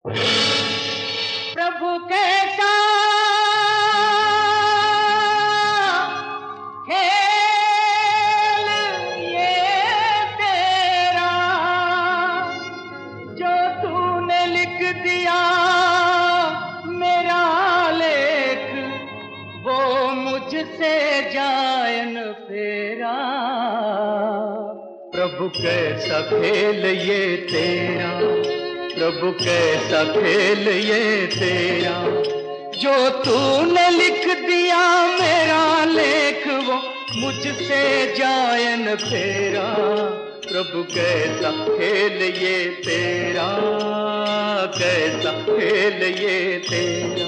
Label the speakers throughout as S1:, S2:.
S1: प्रभु कैसा खेल ये तेरा, जो तूने लिख दिया मेरा लेख, वो मुझसे जाए न फेरा। प्रभु कैसा खेल ये तेरा, प्रभु कैसा खेल ये तेरा, जो तूने लिख दिया मेरा लेख, वो मुझसे जाए न फेरा। प्रभु कैसा खेल ये तेरा, कैसा खेल ये तेरा।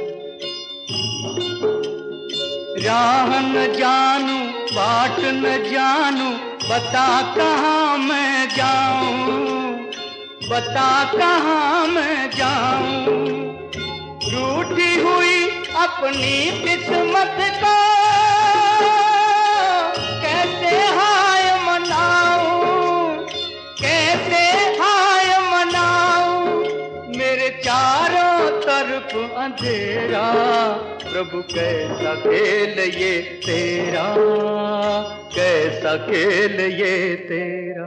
S1: राह न जानू बाट न जानू, बता कहाँ मैं जाऊं, बता कहाँ मैं जाऊं। रूठी हुई अपनी किस्मत को कैसे हाय मनाऊं, कैसे हाय मनाऊं। मेरे चारों तरफ अंधेरा, प्रभु कैसा खेल ये तेरा, कैसा खेल ये तेरा।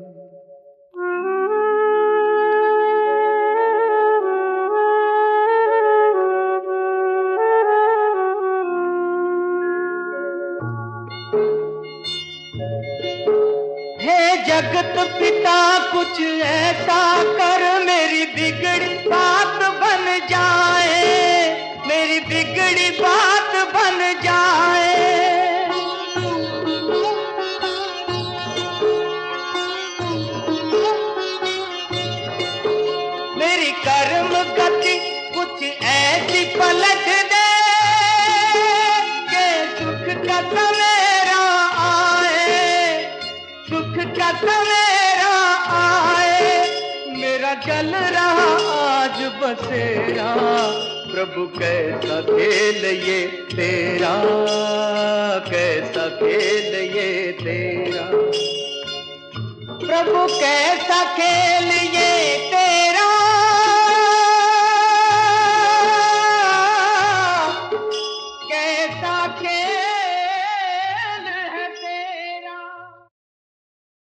S1: हे जगत पिता कुछ ऐसा कर, मेरी बिगड़ी बात बन जाए, मेरी बिगड़ी बात बन जाए। मेरी कर्म गति कुछ ऐसी पलट दे कि सुख का सवेरा आए, सुख का सवेरा आए। मेरा जल रहा आज बसेरा, प्रभु कैसा खेल ये तेरा, कैसा खेल ये तेरा। प्रभु कैसा खेल ये तेरा।